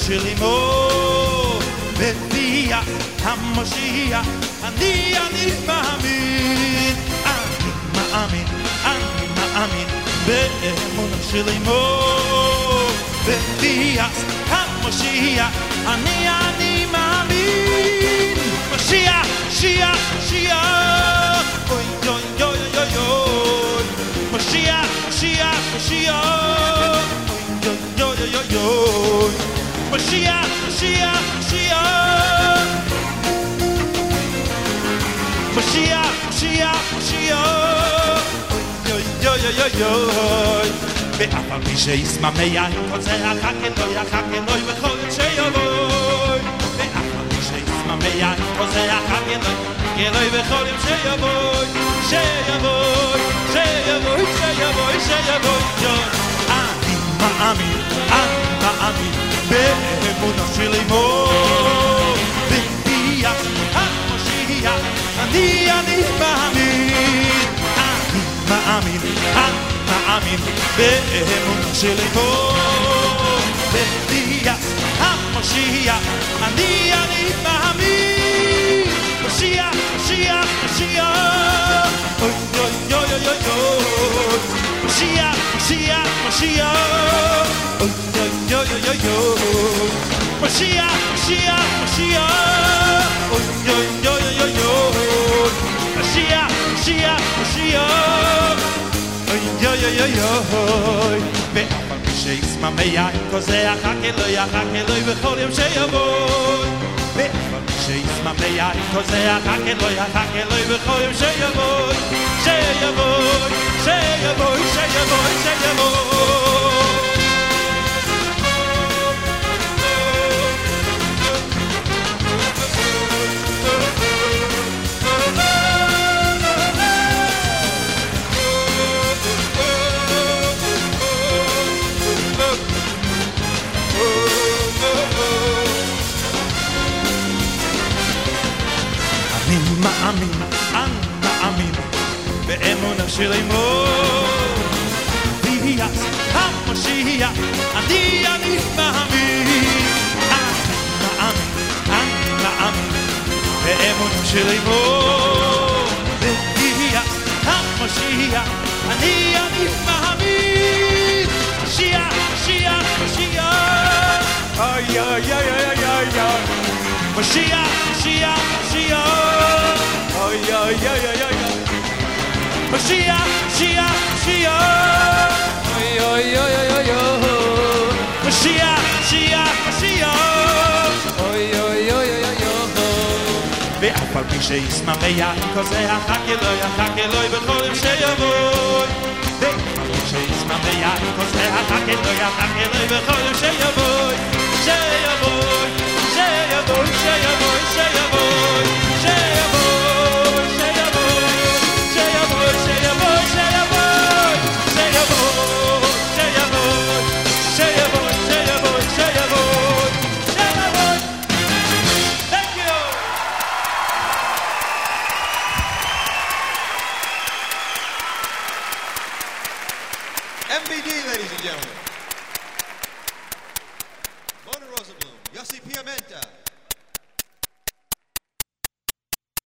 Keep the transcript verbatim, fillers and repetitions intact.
שלי מו בביאת המשיח אני אני מאמין אני מאמין אני מאמין באמונה שלי מו בביאת המשיח אני אני מאמין משיח משיח משיח אוי אוי אוי אוי אוי משיח משיח משיח אוי אוי אוי אוי אוי משיח משיח משיח משיח משיח משיח אוי אוי אוי אוי אוי ואף על פי שישמח יין רוצה אחר כלוי אחר כלוי בכל יום שיבוא ואף על פי שישמח יין רוצה אחר כלוי כלוי בכל יום שיבוא שיבוא שיבוא שיבוא שיבוא אני מאמין אני מאמין באמונה שלי מו בביאת המשיח אני אני מאמין אני מאמין אני מאמין באמונה שלי מו בביאת המשיח אני אני מאמין משיח משיח משיח אוי אוי אוי אוי אוי משיח משיח משיח אוי אוי אוי אוי אוי משיח משיח משיח אוי אוי אוי אוי אוי משיח משיח משיח אוי אוי אוי אוי אוי ואף על פי שישמח יין כוזח הכלוי הכלוי בכל יום שיבוא ואף על פי שישמח יין כוזח הכלוי הכלוי בכל יום שיבוא שיבוא שיבוא שיבוא שיבוא אני מאמין, אני מאמין באמונה שלי מו בביאת המשיח אני אני מאמין אני מאמין, אני מאמין באמונה שלי מו בביאת המשיח אני אני מאמין משיח, משיח, משיח אוי אוי אוי אוי אוי אוי משיח, משיח, משיח אוי אוי אוי אוי אוי משיח, משיח, משיח אוי אוי אוי אוי אוי משיח, משיח, משיח אוי אוי אוי אוי אוי ואף על פי שישמח יין כוזח הכלוי הכלוי בכל יום שיבוא ואף על פי שישמח יין כוזח הכלוי הכלוי בכל יום שיבוא שיבוא שיבוא שיבוא שיבוא שיבוא שיבוא שיבוא שיבוא שיבוא שיבוא שיבוא שיבוא שיבוא שיבוא שיבוא Thank you M B D, ladies and gentlemen. Mona Rosenblum, Yossi Piamenta.